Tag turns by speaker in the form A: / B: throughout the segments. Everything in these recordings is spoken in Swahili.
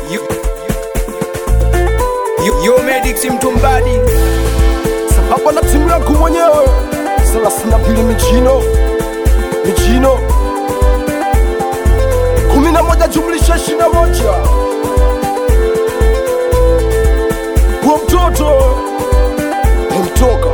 A: Yo Medic si mtumbadi
B: hapa na timu yangu mwenyewe 32 mijino 11 jumlisha 21 kwa mtoto mtoka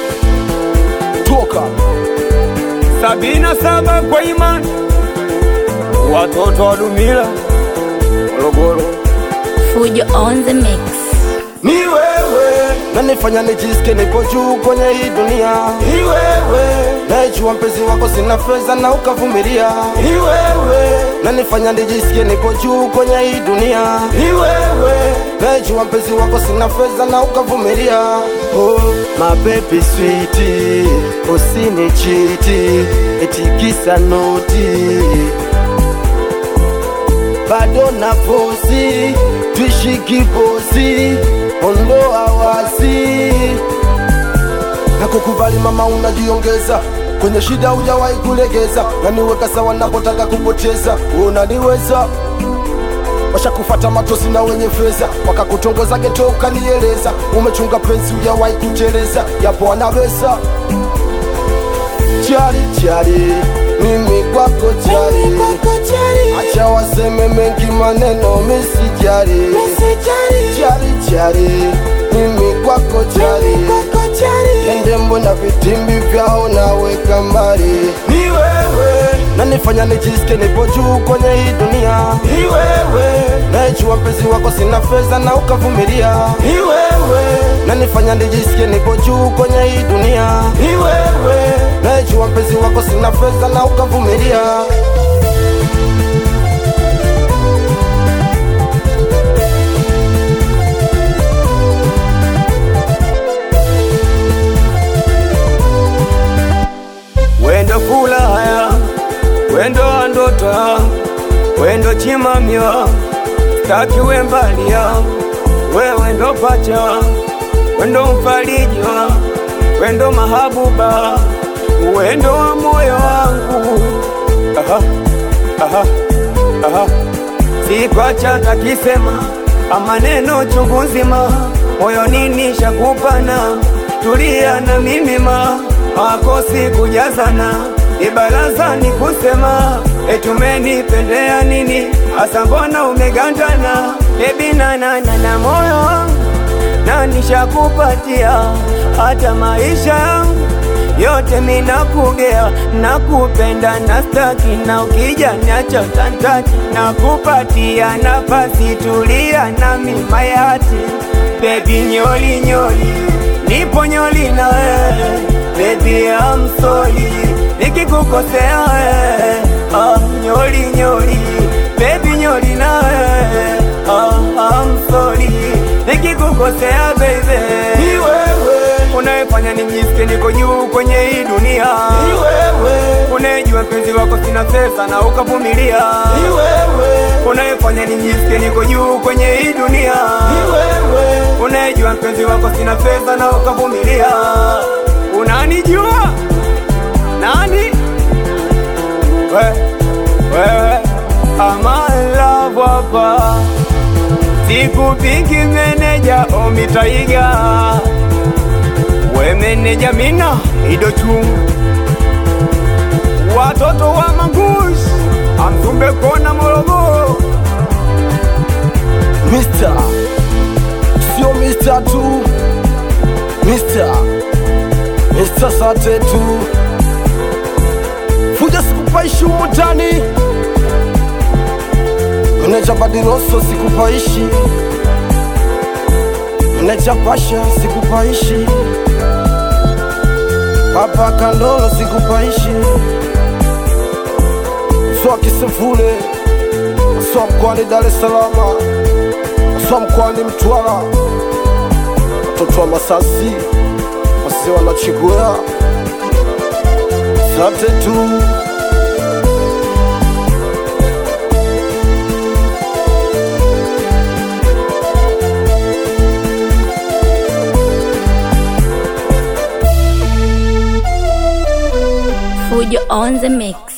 A: 77 kwa imani watoto wa Dumila Morogoro.
C: Fujo on the mix.
B: Ni wewe nanifanya nijisikie nipo juu kwenye hii dunia. Ni wewe najua mpenzi wako sina fedha na ukavumilia. Ni wewe nanifanya nijisikie nipo juu kwenye hii dunia. Ni wewe najua mpenzi wako sina fedha na ukavumilia. Oh my baby sweetie, usinichiti eti kisa noti bado na posi tuishi kibosi ondoa wasi na kukubali mama unajiongeza kwenye shida hujawahi kulegeza na niweka sawa napotaka kupoteza unaniweza washakufata matosi na wenye feza wakakutongoza geto ukanieleza umechunga penzi hujawahi kuteleza yapo wanaweza chari mimi kwako chari acha waseme mengi maneno misijari chari mimi kwako chari ende mbona vitimbi vyao naweka mbali. Ni wewe nanifanya nijisikie nipo juu kwenye hii dunia. Ni wewe najua mpenzi wako sina fedha na ukavumilia. Ni wewe nanifanya nijisikie nipo juu kwenye hii dunia. Ni wewe najua mpenzi wako sina fedha na ukavumilia.
A: Wendo kulaya, wendo andota, wendo chimamia, staki wembalia, wewe ndo pacha, wendo mfalijwa, wendo mahabuba, wendo wa moyo wangu. Sikwacha takisema, amaneno chungu nzima, moyo nini shakupana, tulia na mimima, hakosi kujazana, ibaraza ni kusema, etumenipendea nini, asa mbona umegandana, ebinana na moyo wangu, na nishakupatia, hata maisha yangu yote mina kugea, nakupenda na staki, na ukija niacha tantaki, nakupatia nafasi, tulia na mimayati, baby nyoli nipo nyoli na wewe, baby I'm sorry nikikukosea wewe, nyoli baby nyoli na wewe, I'm sorry nikikukosea baby.
B: Ni wewe
A: unayefanya nijisikie niko juu kwenye hii dunia.
B: Ni wewe
A: unayejua mpenzi wako sina fedha na ukavumilia.
B: Ni wewe
A: unayefanya nijisikie niko juu kwenye hii dunia.
B: Ni wewe
A: unayejua mpenzi wako sina fedha na ukavumilia. Unanijua nani wewe ama love hapa sikupingi meneja omitaiga we meneja mina idochungu watoto wa Mangush Amzumbe kona Morogoro.
B: Mr. sio Mr. tu Mr. Sate tu Fuja sikupaishi umutani Meneja Badiroso sikupaishi Meneja Pasha sikupaishi Papa Kandolo sikupaishi Swa Kisefule Swa mkwani Dar es Salaam Swa mkwani Mtwara watoto wa Masasi wasi wanachigua Sate tu
C: Fujo on the mix.